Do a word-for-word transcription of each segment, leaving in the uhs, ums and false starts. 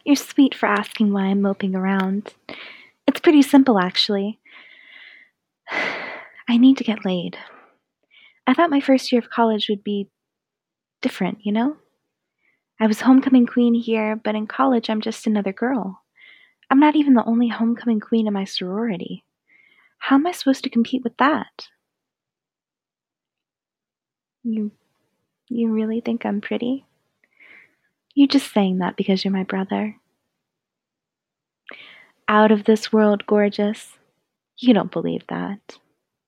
You're sweet for asking why I'm moping around. It's pretty simple, actually. I need to get laid. I thought my first year of college would be different, you know? I was homecoming queen here, but in college I'm just another girl. I'm not even the only homecoming queen in my sorority. How am I supposed to compete with that? You you really think I'm pretty? You're just saying that because you're my brother. Out of this world gorgeous. You don't believe that.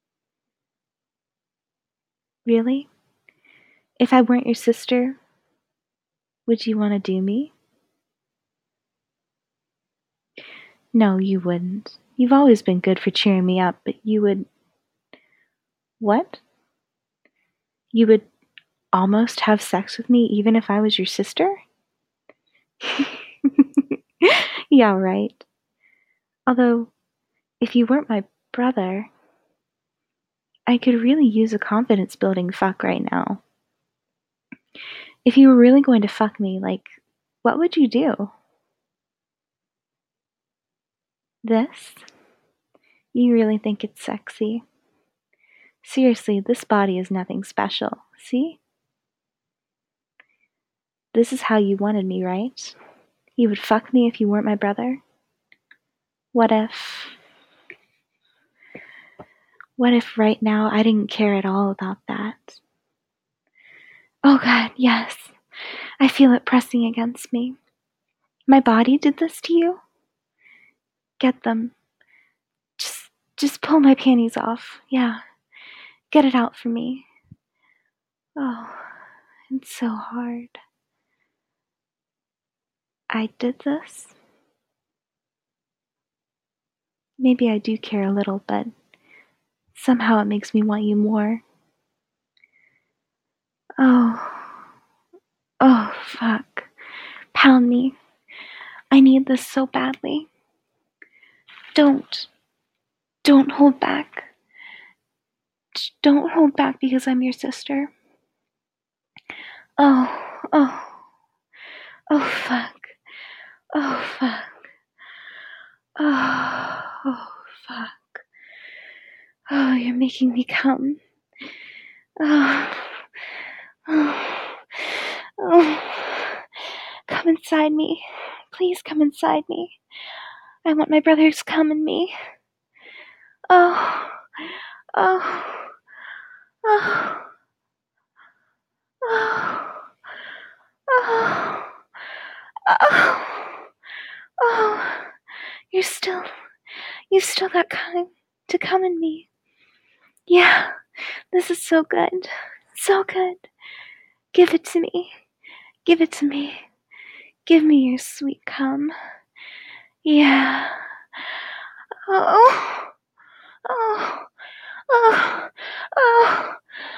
Really? If I weren't your sister, would you want to do me? No, you wouldn't. You've always been good for cheering me up, but you would... What? You would almost have sex with me even if I was your sister? Yeah, right. Although, if you weren't my brother, I could really use a confidence-building fuck right now. If you were really going to fuck me, like, what would you do? This? You really think it's sexy? Seriously, this body is nothing special, see? This is how you wanted me, right? You would fuck me if you weren't my brother? What if... What if right now I didn't care at all about that? Oh God, yes. I feel it pressing against me. My body did this to you? Get them. Just, just pull my panties off. Yeah. Get it out for me. Oh, it's so hard. I did this? Maybe I do care a little, but somehow it makes me want you more. Oh. Oh, fuck. Pound me. I need this so badly. Don't. Don't hold back. Don't hold back because I'm your sister. Oh, oh. Oh, fuck. Oh, fuck. Oh, oh, fuck. Oh, you're making me come. Oh, oh, oh. Come inside me. Please come inside me. I want my brother's cum in me. Oh, oh, oh, oh, oh, oh, oh. You're still, you still got time to come in me. Yeah, this is so good. So good. Give it to me. Give it to me. Give me your sweet cum. Yeah. Oh. Oh. Oh. Oh.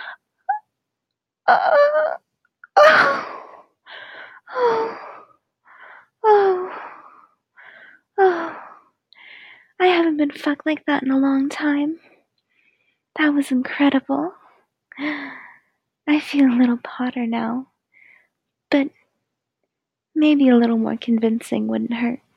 Oh. Oh. Oh. Oh. Oh. I haven't been fucked like that in a long time. That was incredible. I feel a little hotter now. But maybe a little more convincing wouldn't hurt.